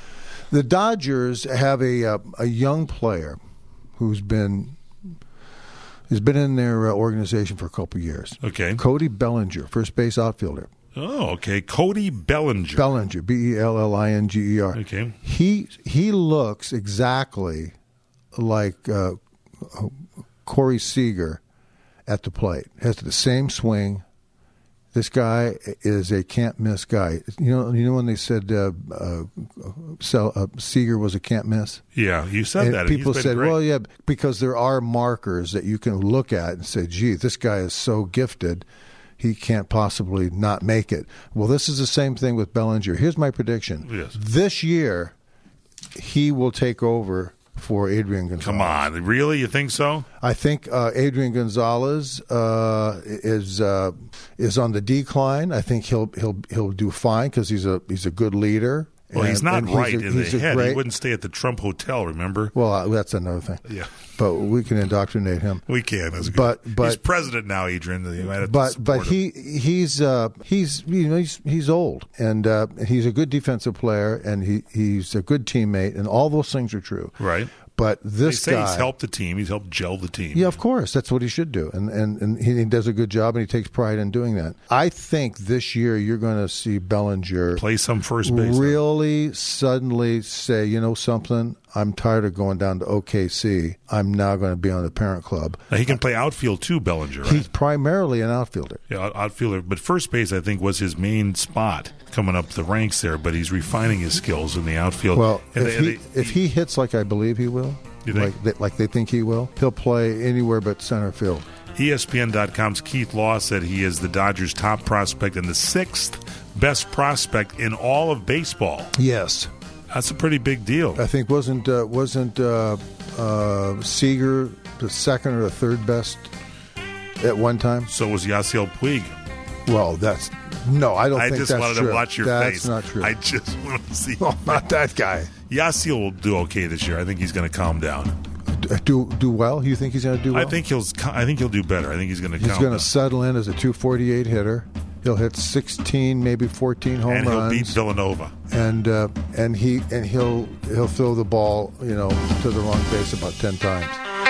The Dodgers have a uh, a young player who's been has been in their uh, organization for a couple of years. Okay. Cody Bellinger, first base outfielder. Oh, okay. Cody Bellinger. Bellinger, B E L L I N G E R. Okay. He he looks exactly like uh, Corey Seager at the plate. Has the same swing. This guy is a can't miss guy. You know, you know when they said uh, uh, Sel- uh, Seager was a can't miss. Yeah, you said And that. and people he's been said, great. "Well, yeah," because there are markers that you can look at and say, "Gee, this guy is so gifted, he can't possibly not make it." Well, this is the same thing with Bellinger. Here's my prediction: Yes. this year, he will take over for Adrian Gonzalez. Come on, really? You think so? I think uh, Adrian Gonzalez uh, is uh, is on the decline. I think he'll he'll he'll do fine because he's a he's a good leader. Well, and, he's not right he's a, in the head. Great, he wouldn't stay at the Trump Hotel, remember? Well, uh, that's another thing. Yeah. But we can indoctrinate him. We can. That's good. But, but he's president now, Adrian. You might have but to but he he he's uh, he's you know he's he's old and uh, he's a good defensive player and he, he's a good teammate and all those things are true. Right. But this they say guy, he's helped the team. He's helped gel the team. Yeah, of course. That's what he should do. And, and, and he does a good job, and he takes pride in doing that. I think this year you're going to see Bellinger play some first base. Really then. Suddenly say, you know something? I'm tired of going down to O K C. I'm now going to be on the parent club. Now, he can play outfield too, Bellinger, right? He's primarily an outfielder. Yeah, outfielder. But first base, I think, was his main spot coming up the ranks there. But he's refining his skills in the outfield. Well, and if, they, he, they, if he hits like I believe he will, you think? Like, they, like they think he will, he'll play anywhere but center field. E S P N dot com's Keith Law said he is the Dodgers' top prospect and the sixth best prospect in all of baseball. Yes. That's a pretty big deal. I think wasn't uh, wasn't uh, uh, Seager the second or the third best at one time? So was Yasiel Puig. Well, that's no. I don't I think just that's wanted true. to watch your that's face. That's not true. I just want to see. Oh, not that guy. Yasiel will do okay this year. I think he's going to calm down. Do do well? You think he's going to do well? I think he'll. I think he'll do better. I think he's going to. He's going to settle in as a two forty-eight hitter. He'll hit sixteen, maybe fourteen home and runs. And he'll beat Villanova. And uh, and he and he'll he'll throw the ball, you know, to the wrong base about ten times.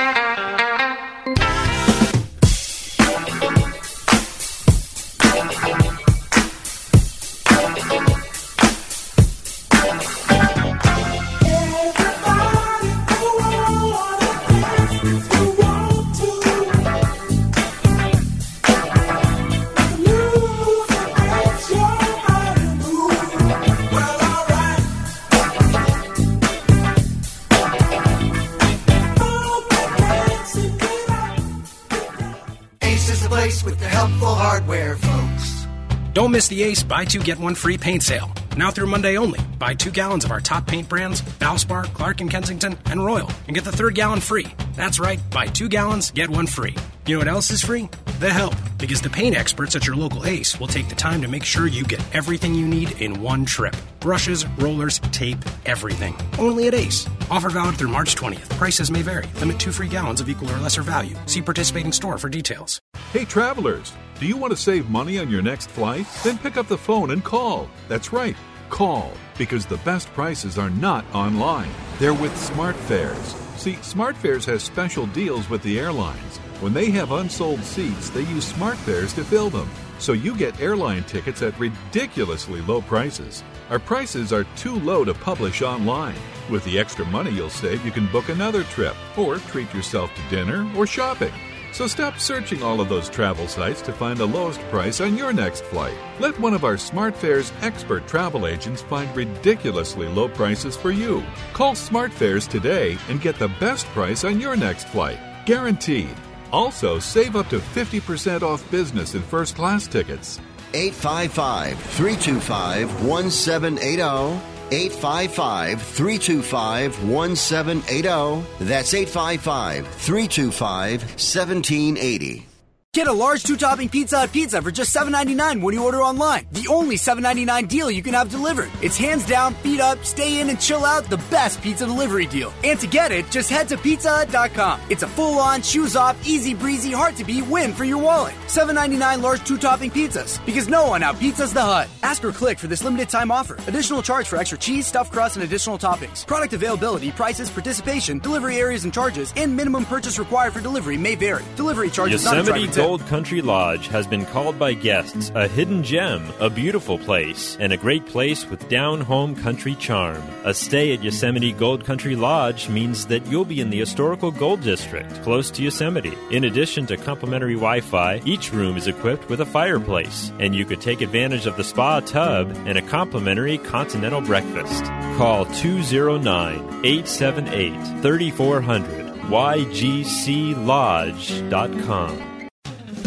Don't miss the Ace Buy Two Get One Free paint sale. Now through Monday only. Buy two gallons of our top paint brands, Valspar, Clark and Kensington, and Royal, and get the third gallon free. That's right, buy two gallons, get one free. You know what else is free? The help, because the paint experts at your local Ace will take the time to make sure you get everything you need in one trip. Brushes, rollers, tape, everything. Only at Ace. Offer valid through March twentieth. Prices may vary. Limit two free gallons of equal or lesser value. See participating store for details. Hey travelers, do you want to save money on your next flight? Then pick up the phone and call. That's right, call, because the best prices are not online. They're with SmartFares. See, SmartFares has special deals with the airlines. When they have unsold seats, they use SmartFares to fill them. So you get airline tickets at ridiculously low prices. Our prices are too low to publish online. With the extra money you'll save, you can book another trip or treat yourself to dinner or shopping. So stop searching all of those travel sites to find the lowest price on your next flight. Let one of our SmartFares expert travel agents find ridiculously low prices for you. Call SmartFares today and get the best price on your next flight. Guaranteed. Also, save up to fifty percent off business and first class tickets. eight five five, three two five, one seven eight zero. eight five five, three two five, one seven eight zero. That's eight five five, three two five, one seven eight zero. Get a large two-topping Pizza Hut pizza for just seven ninety-nine when you order online. The only seven ninety-nine deal you can have delivered. It's hands down, feet up, stay in and chill out, the best pizza delivery deal. And to get it, just head to pizza hut dot com. It's a full-on, shoes-off, easy-breezy, hard-to-beat win for your wallet. seven ninety-nine large two-topping pizzas, because no one out-pizzas the Hut. Ask or click for this limited-time offer. Additional charge for extra cheese, stuffed crust, and additional toppings. Product availability, prices, participation, delivery areas and charges, and minimum purchase required for delivery may vary. Delivery charges not a driver tip. Gold Country Lodge has been called by guests a hidden gem, a beautiful place, and a great place with down-home country charm. A stay at Yosemite Gold Country Lodge means that you'll be in the historical Gold District, close to Yosemite. In addition to complimentary Wi-Fi, each room is equipped with a fireplace, and you could take advantage of the spa tub and a complimentary continental breakfast. Call two oh nine, eight seven eight, three four zero zero, Y G C Lodge dot com.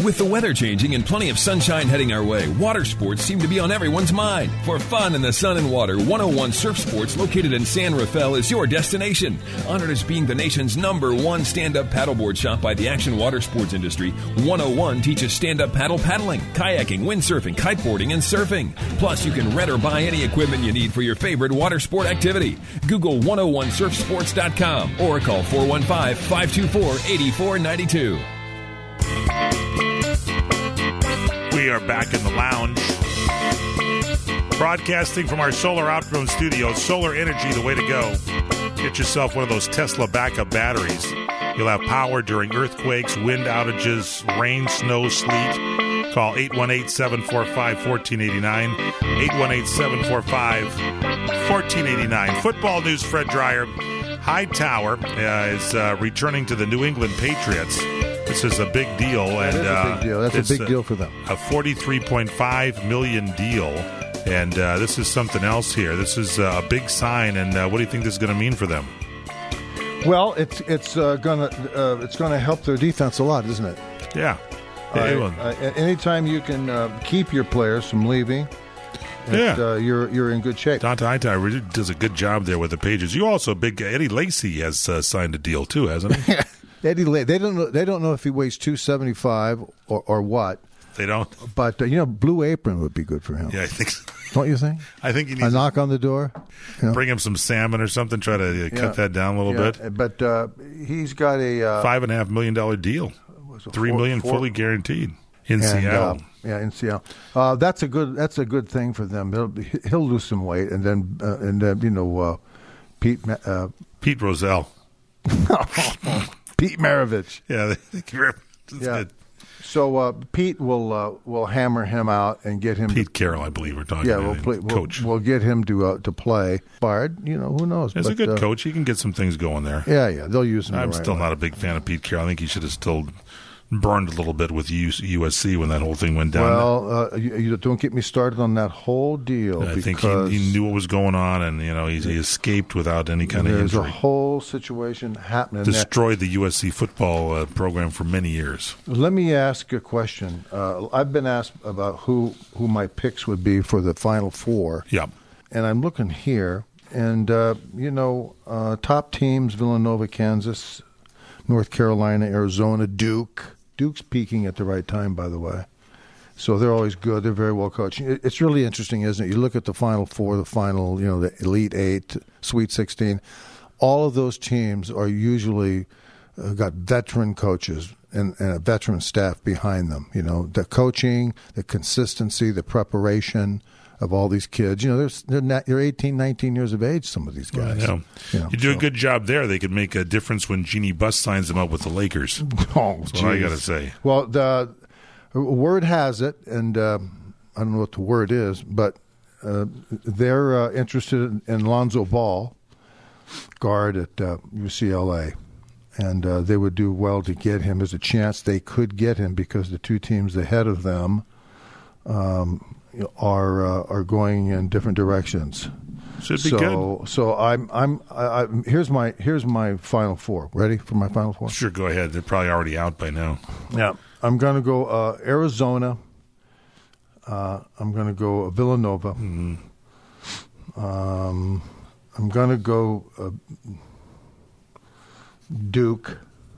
With the weather changing and plenty of sunshine heading our way, water sports seem to be on everyone's mind. For fun in the sun and water, one oh one Surf Sports, located in San Rafael, is your destination. Honored as being the nation's number one stand-up paddleboard shop by the action water sports industry, one oh one teaches stand-up paddle paddling, kayaking, windsurfing, kiteboarding, and surfing. Plus, you can rent or buy any equipment you need for your favorite water sport activity. Google one oh one surf sports dot com or call four one five, five two four, eight four nine two. We are back in the lounge, broadcasting from our Solar Outgrown studios. Solar energy, the way to go. Get yourself one of those Tesla backup batteries. You'll have power during earthquakes, wind outages, rain, snow, sleet. Call eight one eight, seven four five, one four eight nine, eight one eight, seven four five, one four eight nine. Football news, Fred Dreyer. Hightower uh, is uh, returning to the New England Patriots. This is a big deal. That and is a big deal. That's uh, a big deal for them. A forty-three point five million dollars deal. And uh, this is something else here. This is uh, a big sign. And uh, what do you think this is going to mean for them? Well, it's it's uh, gonna uh, it's gonna help their defense a lot, isn't it? Yeah. Uh, uh, anytime you can uh, keep your players from leaving, yeah, uh, you're you're in good shape. Dante Hightower really does a good job there with the Patriots. You also big Eddie Lacy has uh, signed a deal too, hasn't he? Eddie Lacy. They don't know. They don't know if he weighs two seventy five or or what. They don't. But uh, you know, Blue Apron would be good for him. Yeah, I think so. Don't you think? I think he needs a knock on the door. You know? Bring him some salmon or something. Try to uh, cut yeah. that down a little yeah. bit. But uh, he's got a uh, five and a half million dollar deal, three four, million four, fully guaranteed in and, Seattle. Uh, yeah, in Seattle. Uh, that's a good. That's a good thing for them. He'll, he'll lose some weight, and then uh, and then you know, uh, Pete uh, Pete Rozelle, Pete Maravich. Yeah, thank you very much. Yeah. Good. So uh, Pete will uh, will hammer him out and get him. Pete to, Carroll, I believe we're talking. Yeah, about we'll, play, we'll coach. We'll get him to uh, to play. Bard, you know, who knows? He's but, a good uh, coach. He can get some things going there. Yeah, yeah, they'll use him. I'm the right still way. not a big fan of Pete Carroll. I think he should have still burned a little bit with U S C when that whole thing went down. Well, uh, you, you don't get me started on that whole deal. I think because he, he knew what was going on, and you know he, he escaped without any kind of there's injury. a whole situation happening. Destroyed the U S C football uh, program for many years. Let me ask a question. Uh, I've been asked about who who my picks would be for the Final Four. Yeah, and I'm looking here, and uh, you know, uh, top teams: Villanova, Kansas, North Carolina, Arizona, Duke. Duke's peaking at the right time, by the way. So they're always good. They're very well coached. It's really interesting, isn't it? You look at the Final Four, the final, you know, the Elite Eight, Sweet sixteen. All of those teams are usually uh, got veteran coaches and, and a veteran staff behind them. You know, the coaching, the consistency, the preparation of all these kids. You know, they're, they're, not, they're eighteen, nineteen years of age, some of these guys. I know. You know, you do so. a good job there. They could make a difference when Jeannie Buss signs them up with the Lakers. Oh, That's what I got to say. Well, the word has it, and uh, I don't know what the word is, but uh, they're uh, interested in, in Lonzo Ball, guard at uh, U C L A, and uh, they would do well to get him. There's a chance they could get him because the two teams ahead of them um, are uh, are going in different directions. Should be so, good. So I'm I'm I, I, here's my here's my Final Four. Ready for my Final Four? Sure, go ahead. They're probably already out by now. Yeah, I'm going to go uh, Arizona. Uh, I'm going to go Villanova. Mm-hmm. Um, I'm going to go uh, Duke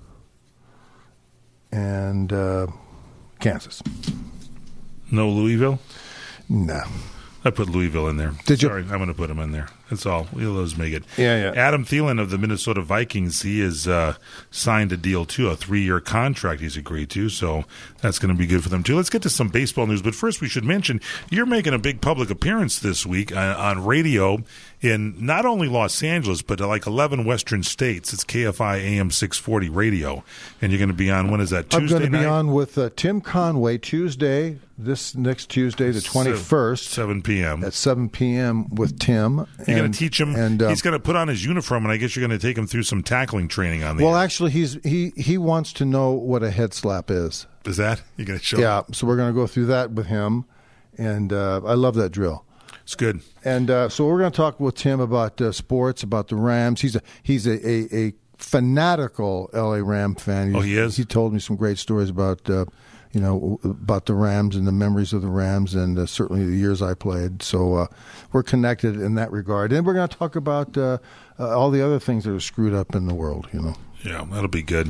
and uh, Kansas. No Louisville? No. I put Louisville in there. Did you? Sorry, I'm going to put him in there. That's all. We'll just make it. Yeah, yeah. Adam Thielen of the Minnesota Vikings, he has uh, signed a deal, too, a three-year contract he's agreed to, so that's going to be good for them, too. Let's get to some baseball news, but first we should mention you're making a big public appearance this week on, on radio in not only Los Angeles, but like eleven western states. It's K F I A M six forty radio, and you're going to be on, when is that, Tuesday I'm going to be night? on with uh, Tim Conway Tuesday, this next Tuesday, the twenty-first. seven p.m. At seven p.m. with Tim. You're going to teach him, and, uh, he's going to put on his uniform, and I guess you're going to take him through some tackling training on the Well, air. actually, he's he, he wants to know what a head slap is. Is that? You're going to show Yeah, him? so we're going to go through that with him, and uh, I love that drill. It's good. And uh, so we're going to talk with Tim about uh, sports, about the Rams. He's a he's a, a, a fanatical L A Ram fan. He's, Oh, he is? He told me some great stories about uh, you know, about the Rams and the memories of the Rams, and uh, certainly the years I played. So uh, we're connected in that regard. And we're going to talk about uh, uh, all the other things that are screwed up in the world, you know. Yeah, that'll be good.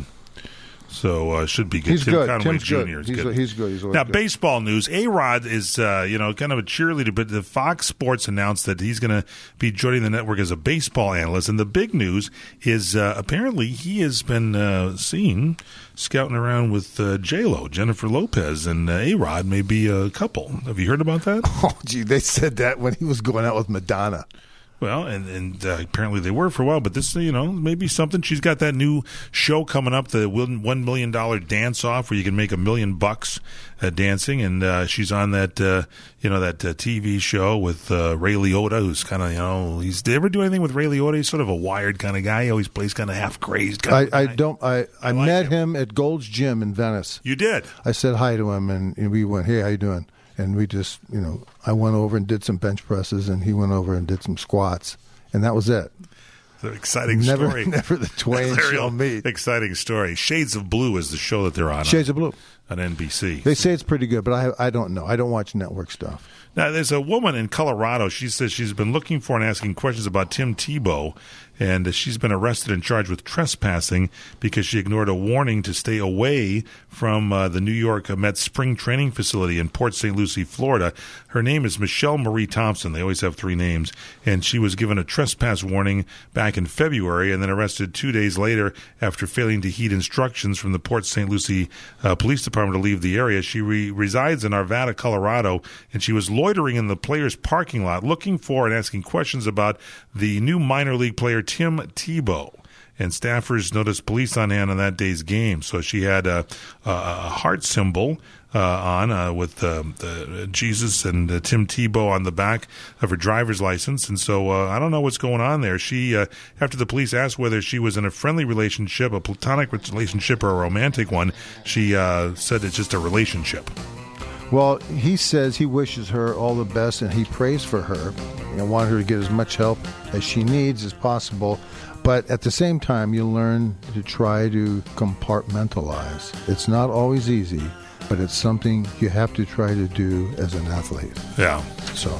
So uh, should be good. He's Tim good. Conway Tim's Junior good. is He's, good. he's good. He's always now, good. baseball news. A-Rod is, uh, you know, kind of a cheerleader, but the Fox Sports announced that he's going to be joining the network as a baseball analyst. And the big news is uh, apparently he has been uh, seen scouting around with uh, J-Lo, Jennifer Lopez, and uh, A-Rod may be a couple. Have you heard about that? Oh, gee, they said that when he was going out with Madonna. Well, and, and uh, apparently they were for a while, but this, you know, maybe something. She's got that new show coming up, the one million dollars dance-off, where you can make a million bucks uh, dancing, and uh, she's on that, uh, you know, that uh, T V show with uh, Ray Liotta, who's kind of, you know, he's, did you ever do anything with Ray Liotta? He's sort of a wired kind of guy. He always plays kind of half-crazed kind I, of I guy. don't. I, I, I like met him. him. at Gold's Gym in Venice. You did? I said hi to him, and, and we went, "Hey, how you doing?" And we just, you know, I went over and did some bench presses, and he went over and did some squats. And that was it. It's an exciting never, story. Never the twain That's a shall real meet. Exciting story. Shades of Blue is the show that they're on. Shades of Blue. On N B C. They say it's pretty good, but I I don't know. I don't watch network stuff. Now, there's a woman in Colorado. She says she's been looking for and asking questions about Tim Tebow, and she's been arrested and charged with trespassing because she ignored a warning to stay away from uh, the New York Mets spring training facility in Port Saint Lucie, Florida. Her name is Michelle Marie Thompson. They always have three names. And she was given a trespass warning back in February and then arrested two days later after failing to heed instructions from the Port Saint Lucie uh, Police Department to leave the area. She re- resides in Arvada, Colorado, and she was loitering in the players' parking lot looking for and asking questions about the new minor league player Tim Tebow. And staffers noticed police on hand on that day's game. So she had a, a heart symbol uh, on uh, with uh, the Jesus and uh, Tim Tebow on the back of her driver's license. And so uh, I don't know what's going on there. She, uh, after the police asked whether she was in a friendly relationship, a platonic relationship, or a romantic one, she uh, said it's just a relationship. Well, he says he wishes her all the best, and he prays for her and want her to get as much help as she needs as possible. But at the same time, you learn to try to compartmentalize. It's not always easy, but it's something you have to try to do as an athlete. Yeah. So,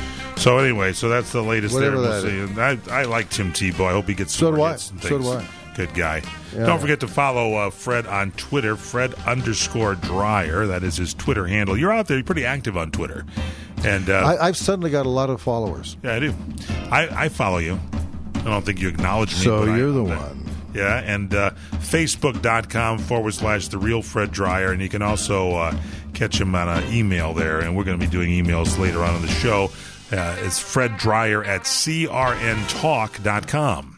so anyway, so that's the latest Whatever there. that We'll see. I, I like Tim Tebow. I hope he gets some So do I. hits and So things. do I. Good guy. Yeah. Don't forget to follow uh, Fred on Twitter, Fred underscore Dryer. That is his Twitter handle. You're out there. You're pretty active on Twitter. And uh, I, I've suddenly got a lot of followers. Yeah, I do. I, I follow you. I don't think you acknowledge me. So but you're I, the I, one. Yeah, and uh, Facebook.com forward slash The Real Fred Dryer. And you can also uh, catch him on an email there. And we're going to be doing emails later on in the show. Uh, it's Fred Dryer at C R N talk dot com.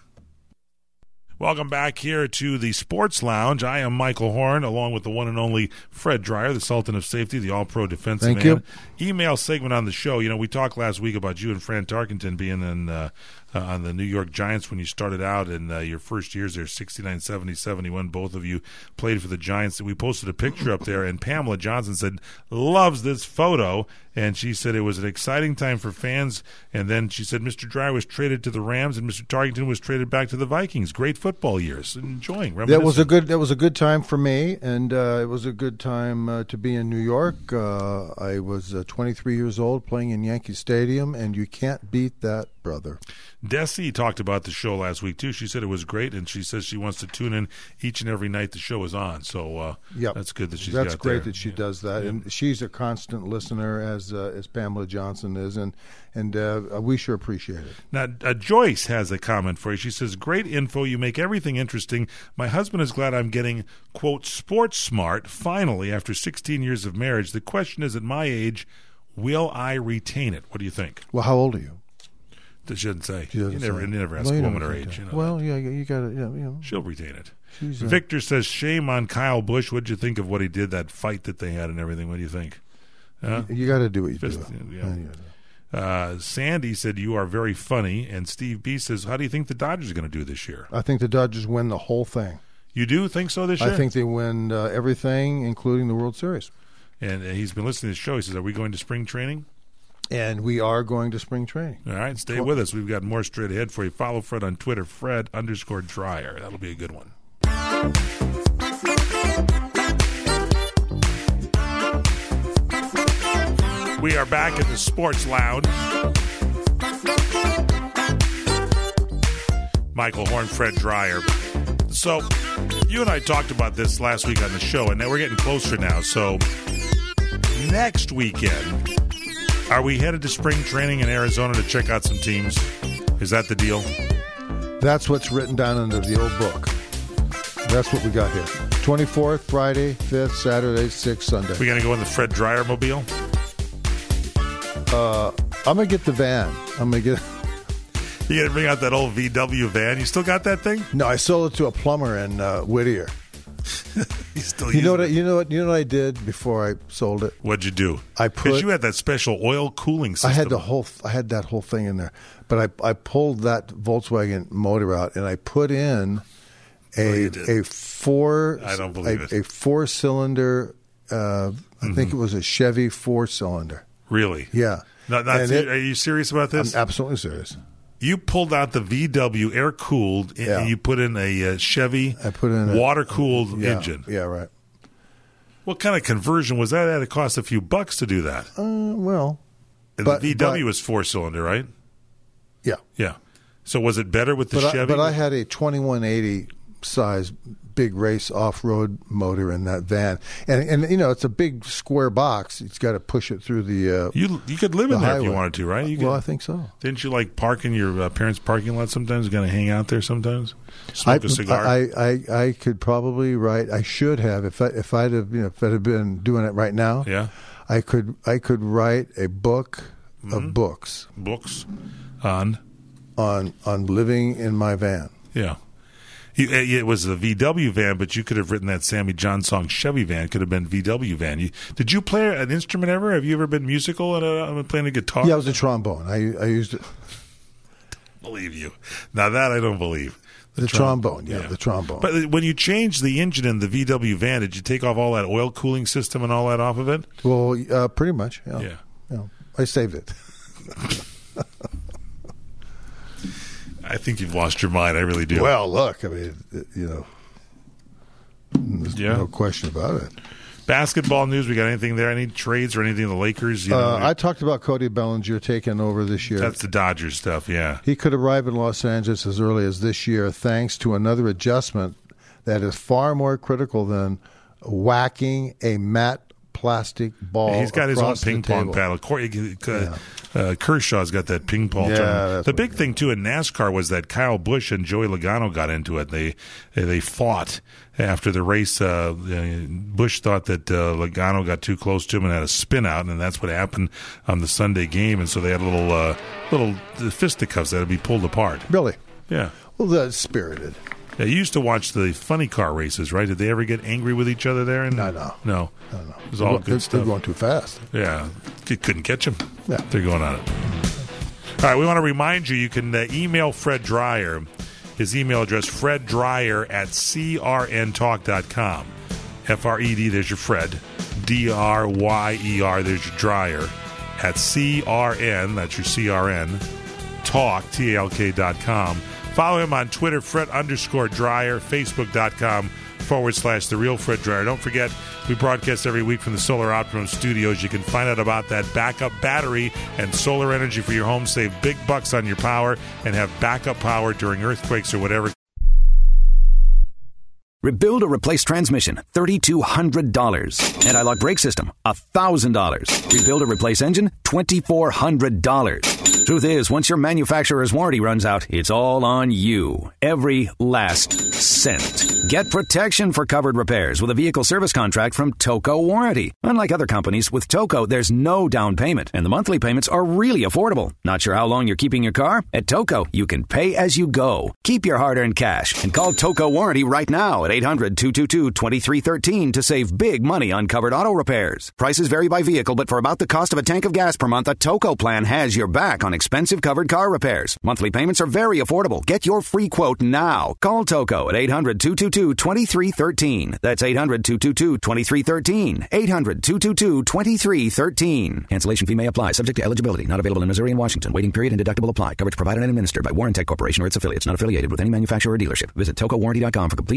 Welcome back here to the Sports Lounge. I am Michael Horn, along with the one and only Fred Dryer, the Sultan of Safety, the All-Pro defensive Thank man. you. Email segment on the show. You know, we talked last week about you and Fran Tarkenton being in uh, uh, on the New York Giants when you started out in uh, your first years there, sixty-nine, seventy, seventy-one. Both of you played for the Giants. We posted a picture up there, and Pamela Johnson said, loves this photo. And she said it was an exciting time for fans. And then she said Mister Dryer was traded to the Rams, and Mister Tarkenton was traded back to the Vikings. Great football years. Enjoying. That was a good. That was a good time for me, and uh, it was a good time uh, to be in New York. Uh, I was uh, twenty-three years old, playing in Yankee Stadium, and you can't beat that, brother. Desi talked about the show last week too. She said it was great, and she says she wants to tune in each and every night the show is on. So uh, yep. that's good that she's that's got great there. that she does that, and she's a constant listener as uh, as Pamela Johnson is, and and uh, we sure appreciate it. Now, uh, Joyce has a comment for you. She says, great info. You make everything interesting. My husband is glad I'm getting, quote, sports smart, finally, after sixteen years of marriage. The question is, at my age, will I retain it? What do you think? Well, how old are you? She shouldn't say. She doesn't you never, say. you never ask No, a you woman don't her think age. that. You know well, that. yeah, you got to, yeah, you know. She'll retain it. She's, uh, Victor says, shame on Kyle Busch. What did you think of what he did, that fight that they had and everything? What do you think? Huh? You, you got to do what you Fist, do. Yeah. Yeah. Uh, Sandy said, you are very funny. And Steve B says, how do you think the Dodgers are going to do this year? I think the Dodgers win the whole thing. You do think so this year? I think they win uh, everything, including the World Series. And uh, he's been listening to the show. He says, are we going to spring training? And we are going to spring training. All right, stay with us. We've got more straight ahead for you. Follow Fred on Twitter, Fred underscore Dryer. That'll be a good one. We are back in the Sports Lounge. Michael Horn, Fred Dreyer. So, you and I talked about this last week on the show, and now we're getting closer now. So, next weekend, are we headed to spring training in Arizona to check out some teams? Is that the deal? That's what's written down under the old book. That's what we got here. twenty-fourth, Friday, fifth, Saturday, sixth, Sunday. We going to go in the Fred Dreyer mobile? Uh, I'm going to get the van. I'm going to get... You got to bring out that old V W van. You still got that thing? No, I sold it to a plumber in uh, Whittier. you still you know what? I, it? You know what? You know what I did before I sold it? What'd you do? I put. Because you had that special oil cooling system. I had the whole. I had that whole thing in there, but I I pulled that Volkswagen motor out and I put in a oh, a four. I don't believe a, it. A four cylinder. Uh, mm-hmm. I think it was a Chevy four cylinder. Really? Yeah. Not, not it, are you serious about this? I'm absolutely serious. You pulled out the V W air cooled, Yeah. and you put in a uh, Chevy I put in water cooled yeah, engine. Yeah, right. What kind of conversion was that? That it cost a few bucks to do that. Uh, well, and but, the V W but, was four cylinder, right? Yeah, yeah. So was it better with the but Chevy? I, but I had a twenty-one eighty size big race off road motor in that van, and and you know it's a big square box. It's got to push it through the. Uh, you you could live the in there highway. if you wanted to, right? You could, well, I think so. Didn't you like park in your uh, parents' parking lot sometimes? Going to hang out there sometimes, smoke I, a cigar. I, I I could probably write. I should have if I if I'd have you know if I'd have been doing it right now. Yeah, I could I could write a book mm-hmm. of books. Books on on on living in my van. Yeah. You, it was a V W van, but you could have written that Sammy John song Chevy van. Could have been V W van. You, did you play an instrument ever? Have you ever been musical and uh, playing a guitar? Yeah, it was a trombone. I I used it. Believe you. Now that I don't believe. The, the trom- trombone, yeah, yeah, the trombone. But when you changed the engine in the V W van, did you take off all that oil cooling system and all that off of it? Well, uh, pretty much. Yeah. Yeah. yeah. I saved it. I think you've lost your mind. I really do. Well, look, I mean, you know, there's yeah. no question about it. Basketball news, we got anything there? Any trades or anything? The Lakers? You know, uh, I talked about Cody Bellinger taking over this year. That's the Dodgers stuff, yeah. He could arrive in Los Angeles as early as this year thanks to another adjustment that is far more critical than whacking a matte plastic ball. Yeah, he's got his own ping pong table. paddle. Corey, uh, yeah. uh, Kershaw's got that ping pong yeah, tournament. The big thing, too, in NASCAR was that Kyle Busch and Joey Logano got into it. They they fought after the race. Uh, Busch thought that uh, Logano got too close to him and had a spin out, and that's what happened on the Sunday game. And so they had a little, uh, little fisticuffs that had to be pulled apart. Really? Yeah. Well, that's spirited. Yeah, you used to watch the funny car races, right? Did they ever get angry with each other there? And, no, no. No. No, no. It was all they're, good they're, stuff. They're going too fast. Yeah. You couldn't catch them. Yeah. They're going on it. All right, we want to remind you, you can uh, email Fred Dreyer. His email address, fred dreyer at c r n talk dot com. F R E D, there's your Fred. D R Y E R, there's your Dreyer. At C R N, that's your C R N, talk, T A L K dot com. Follow him on Twitter, Fred underscore Dreyer, Facebook.com forward slash The Real Fred Dreyer. Don't forget, we broadcast every week from the Solar Optimum Studios. You can find out about that backup battery and solar energy for your home. Save big bucks on your power and have backup power during earthquakes or whatever. Rebuild or replace transmission, three thousand two hundred dollars. Anti-lock brake system, one thousand dollars. Rebuild or replace engine, two thousand four hundred dollars. Truth is, once your manufacturer's warranty runs out, it's all on you. Every last cent. Get protection for covered repairs with a vehicle service contract from Toco Warranty. Unlike other companies, with Toco, there's no down payment, and the monthly payments are really affordable. Not sure how long you're keeping your car? At Toco, you can pay as you go. Keep your hard-earned cash and call Toco Warranty right now at eight hundred, two two two, two three one three to save big money on covered auto repairs. Prices vary by vehicle, but for about the cost of a tank of gas per month, a Toco plan has your back on expensive covered car repairs. Monthly payments are very affordable. Get your free quote now. Call Toco at eight hundred, two two two, two three one three. That's eight hundred, two two two, two three one three. eight hundred, two two two, two three one three. Cancellation fee may apply. Subject to eligibility. Not available in Missouri and Washington. Waiting period and deductible apply. Coverage provided and administered by Warrantech Corporation or its affiliates. Not affiliated with any manufacturer or dealership. Visit toco warranty dot com for complete terms and conditions.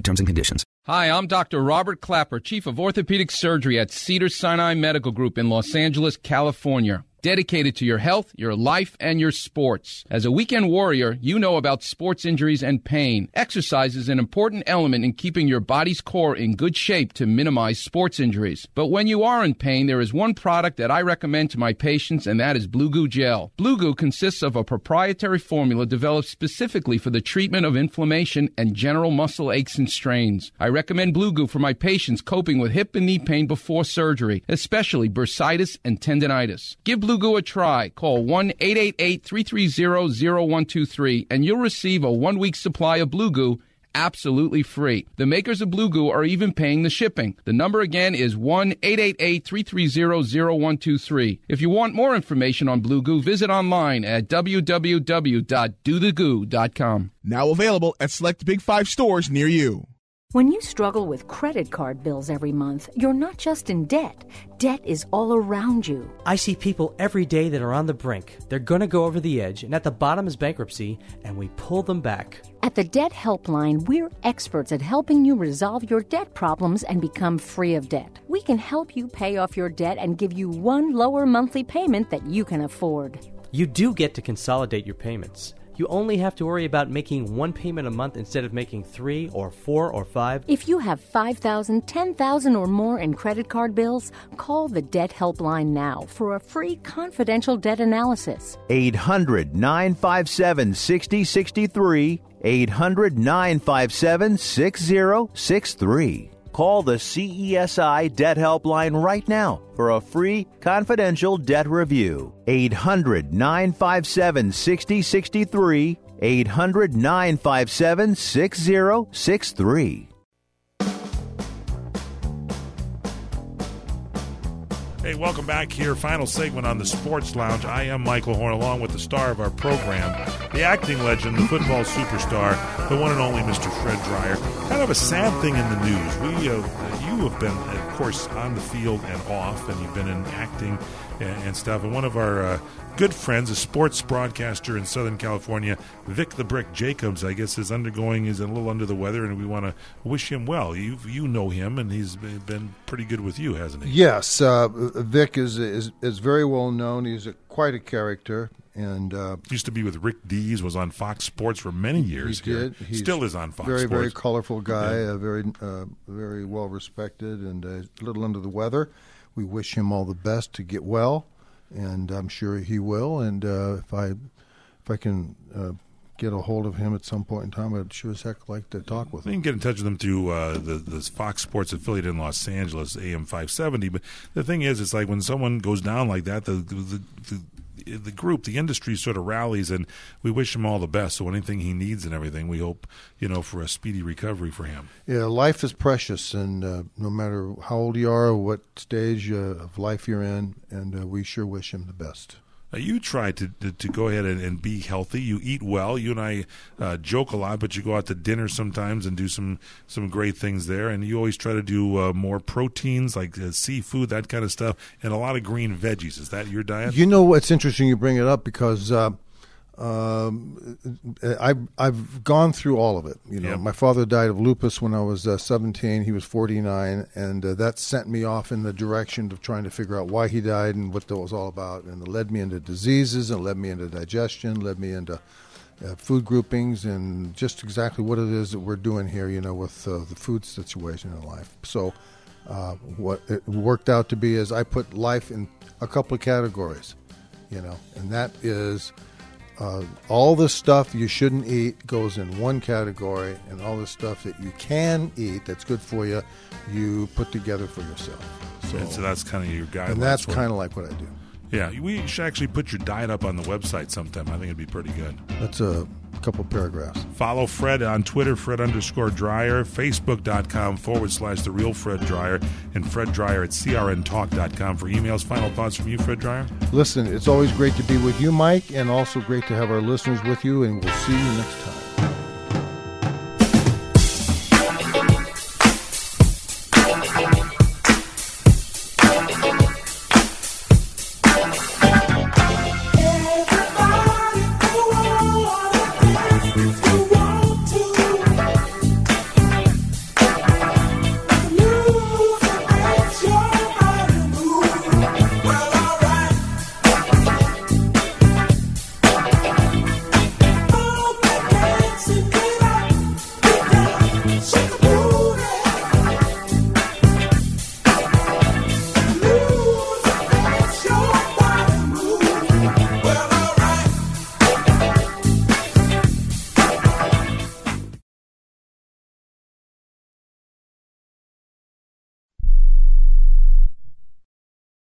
conditions. Hi, I'm Doctor Robert Clapper, Chief of Orthopedic Surgery at Cedars-Sinai Medical Group in Los Angeles, California. Dedicated to your health, your life, and your sports. As a weekend warrior, you know about sports injuries and pain. Exercise is an important element in keeping your body's core in good shape to minimize sports injuries. But when you are in pain, there is one product that I recommend to my patients, and that is Blue Goo Gel. Blue Goo consists of a proprietary formula developed specifically for the treatment of inflammation and general muscle aches and strains. I recommend Blue Goo for my patients coping with hip and knee pain before surgery, especially bursitis and tendinitis. Give Blue Blue Goo a try. Call one eight eight eight, three three zero, zero one two three and you'll receive a one-week supply of Blue Goo absolutely free. The makers of Blue Goo are even paying the shipping. The number again is one eight eight eight, three three zero, zero one two three. If you want more information on Blue Goo, visit online at w w w dot do the goo dot com. Now available at select Big Five stores near you. When you struggle with credit card bills every month, you're not just in debt. Debt is all around you. I see people every day that are on the brink. They're going to go over the edge, and at the bottom is bankruptcy, and we pull them back. At the Debt Helpline, we're experts at helping you resolve your debt problems and become free of debt. We can help you pay off your debt and give you one lower monthly payment that you can afford. You do get to consolidate your payments. You only have to worry about making one payment a month instead of making three or four or five. If you have five thousand dollars, ten thousand dollars or more in credit card bills, call the Debt Helpline now for a free confidential debt analysis. eight hundred, nine five seven, six zero six three. eight hundred, nine five seven, six zero six three. Call the C E S I Debt Helpline right now for a free confidential debt review. eight hundred, nine five seven, six zero six three. eight hundred, nine five seven, six zero six three. Hey, welcome back here. Final segment on the Sports Lounge. I am Michael Horn, along with the star of our program, the acting legend, the football superstar, the one and only Mister Fred Dryer. Kind of a sad thing in the news. We, uh, you have been, of course, on the field and off, and you've been in acting and, and stuff. And one of our uh, good friends, a sports broadcaster in Southern California, Vic the Brick Jacobs, I guess, is undergoing, is a little under the weather, and we want to wish him well. You you know him, and he's been pretty good with you, hasn't he? Yes. Uh, Vic is, is is very well known. He's a, quite a character. And uh, used to be with Rick Dees, was on Fox Sports for many years. He did. He He's still is on Fox very, Sports. Very, very colorful guy, yeah. uh, very, uh, very well respected, and uh, a little under the weather. We wish him all the best to get well, and I'm sure he will. And uh, if I, if I can uh, get a hold of him at some point in time, I'd sure as heck like to talk with him. You can get in touch with him through uh, the, the Fox Sports affiliate in Los Angeles, A M five seventy. But the thing is, it's like when someone goes down like that, the the, the the group, the industry sort of rallies, and we wish him all the best. So anything he needs and everything, we hope, you know, for a speedy recovery for him. Yeah, life is precious, and uh, no matter how old you are or what stage uh, of life you're in, and uh, we sure wish him the best. Uh, you try to, to to go ahead and, and be healthy. You eat well. You and I uh, joke a lot, but you go out to dinner sometimes and do some, some great things there. And you always try to do uh, more proteins, like uh, seafood, that kind of stuff, and a lot of green veggies. Is that your diet? You know what's interesting? You bring it up because uh, um, I've I've gone through all of it. You know, yep. My father died of lupus when I was uh, seventeen. He was forty-nine, and uh, that sent me off in the direction of trying to figure out why he died and what that was all about. And it led me into diseases, and led me into digestion, led me into uh, food groupings, and just exactly what it is that we're doing here. You know, with uh, the food situation in life. So, uh, what it worked out to be is I put life in a couple of categories. You know, and that is. Uh, all the stuff you shouldn't eat goes in one category, and all the stuff that you can eat that's good for you, you put together for yourself. So, and so that's kind of your guidelines. And that's kind of like what I do. Yeah, we should actually put your diet up on the website sometime. I think it'd be pretty good. That's a couple paragraphs. Follow Fred on Twitter, Fred underscore Dryer, Facebook.com forward slash The Real Fred Dryer, and Fred Dryer at C R N talk dot com for emails. Final thoughts from you, Fred Dryer? Listen, it's always great to be with you, Mike, and also great to have our listeners with you, and we'll see you next time.